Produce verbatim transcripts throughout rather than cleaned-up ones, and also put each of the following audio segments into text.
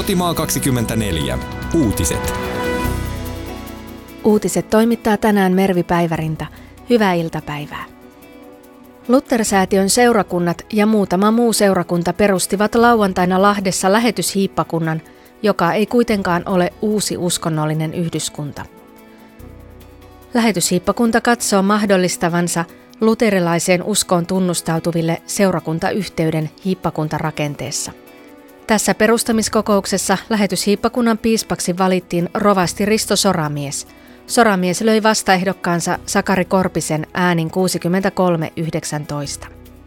Kotimaa kaksikymmentäneljä. Uutiset. Uutiset toimittaa tänään Mervi Päivärinta. Hyvää iltapäivää. Luther-säätiön seurakunnat ja muutama muu seurakunta perustivat lauantaina Lahdessa lähetyshiippakunnan, joka ei kuitenkaan ole uusi uskonnollinen yhdyskunta. Lähetyshiippakunta katsoo mahdollistavansa luterilaiseen uskoon tunnustautuville seurakuntayhteyden hiippakuntarakenteessa. Tässä perustamiskokouksessa lähetyshiippakunnan piispaksi valittiin rovasti Risto Soramies. Soramies löi vastaehdokkaansa Sakari Korpisen äänin kuusikymmentäkolme yhdeksäntoista.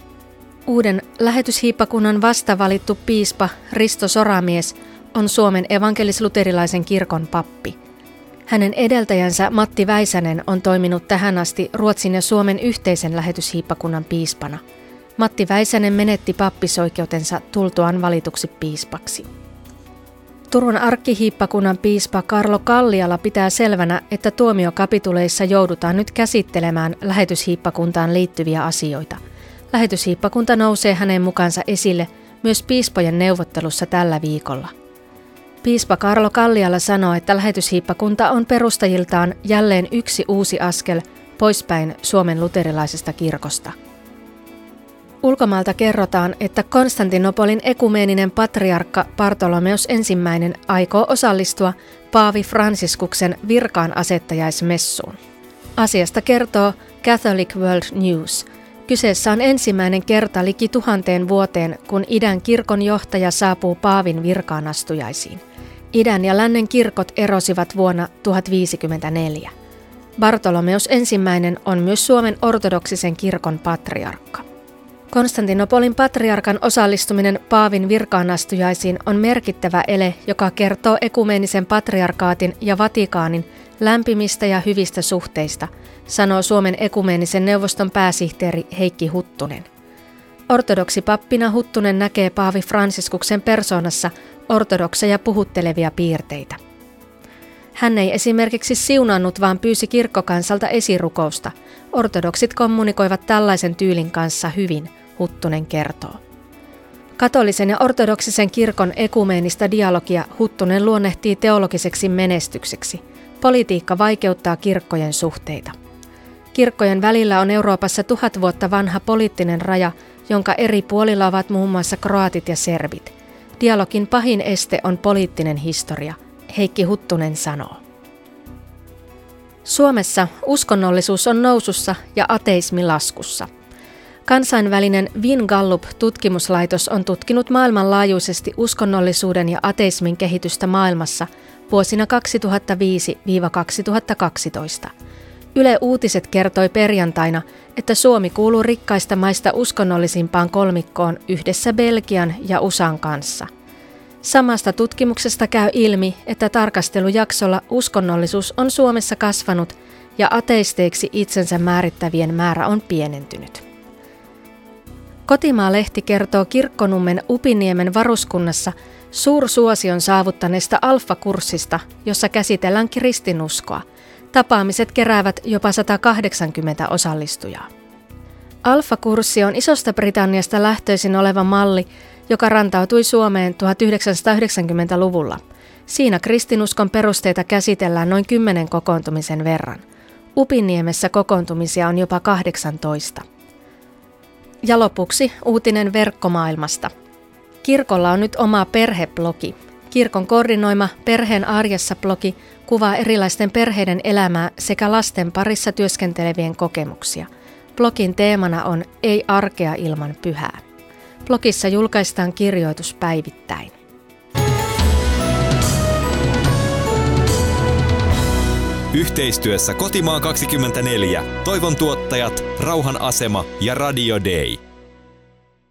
Uuden lähetyshiippakunnan vastavalittu piispa Risto Soramies on Suomen evankelis-luterilaisen kirkon pappi. Hänen edeltäjänsä Matti Väisänen on toiminut tähän asti Ruotsin ja Suomen yhteisen lähetyshiippakunnan piispana. Matti Väisänen menetti pappisoikeutensa tultuaan valituksi piispaksi. Turun arkkihiippakunnan piispa Karlo Kalliala pitää selvänä, että tuomiokapituleissa joudutaan nyt käsittelemään lähetyshiippakuntaan liittyviä asioita. Lähetyshiippakunta nousee hänen mukaansa esille myös piispojen neuvottelussa tällä viikolla. Piispa Karlo Kalliala sanoo, että lähetyshiippakunta on perustajiltaan jälleen yksi uusi askel poispäin Suomen luterilaisesta kirkosta. Ulkomaalta kerrotaan, että Konstantinopolin ekumeeninen patriarkka Bartolomeus ensimmäinen aikoo osallistua Paavi Fransiskuksen virkaan asettajaismessuun. Asiasta kertoo Catholic World News. Kyseessä on ensimmäinen kerta liki tuhanteen vuoteen, kun idän kirkon johtaja saapuu Paavin virkaanastujaisiin. Idän ja lännen kirkot erosivat vuonna tuhatviisikymmentäneljä. Bartolomeus ensimmäinen on myös Suomen ortodoksisen kirkon patriarkka. Konstantinopolin patriarkan osallistuminen Paavin virkaanastujaisiin on merkittävä ele, joka kertoo ekumeenisen patriarkaatin ja Vatikaanin lämpimistä ja hyvistä suhteista, sanoo Suomen ekumeenisen neuvoston pääsihteeri Heikki Huttunen. Ortodoksipappina Huttunen näkee Paavi Fransiskuksen persoonassa ortodokseja puhuttelevia piirteitä. Hän ei esimerkiksi siunannut, vaan pyysi kirkkokansalta esirukousta. Ortodoksit kommunikoivat tällaisen tyylin kanssa hyvin, Huttunen kertoo. Katolisen ja ortodoksisen kirkon ekumeenista dialogia Huttunen luonnehtii teologiseksi menestykseksi. Politiikka vaikeuttaa kirkkojen suhteita. Kirkkojen välillä on Euroopassa tuhat vuotta vanha poliittinen raja, jonka eri puolilla ovat muun muassa kroatit ja serbit. Dialogin pahin este on poliittinen historia, Heikki Huttunen sanoo. Suomessa uskonnollisuus on nousussa ja ateismi laskussa. Kansainvälinen Wien Gallup-tutkimuslaitos on tutkinut maailmanlaajuisesti uskonnollisuuden ja ateismin kehitystä maailmassa vuosina kaksituhattaviisi kaksituhattakaksitoista. Yle Uutiset kertoi perjantaina, että Suomi kuuluu rikkaista maista uskonnollisimpaan kolmikkoon yhdessä Belgian ja U S A:n kanssa. Samasta tutkimuksesta käy ilmi, että tarkastelujaksolla uskonnollisuus on Suomessa kasvanut ja ateisteiksi itsensä määrittävien määrä on pienentynyt. Kotimaa-lehti kertoo Kirkkonummen Upiniemen varuskunnassa suursuosion saavuttaneesta alfa-kurssista, jossa käsitellään kristinuskoa. Tapaamiset keräävät jopa sata kahdeksankymmentä osallistujaa. Alfa-kurssi on Isosta Britanniasta lähtöisin oleva malli, joka rantautui Suomeen tuhatyhdeksänsataayhdeksänkymmentäluvulla. Siinä kristinuskon perusteita käsitellään noin kymmenen kokoontumisen verran. Upiniemessä kokoontumisia on jopa kahdeksantoista. Ja lopuksi uutinen verkkomaailmasta. Kirkolla on nyt oma perheblogi. Kirkon koordinoima Perheen arjessa blogi kuvaa erilaisten perheiden elämää sekä lasten parissa työskentelevien kokemuksia. Blogin teemana on Ei arkea ilman pyhää. Blogissa julkaistaan kirjoitus päivittäin. Yhteistyössä Kotimaa kaksikymmentäneljä, Toivon tuottajat, Rauhan asema ja Radio Day.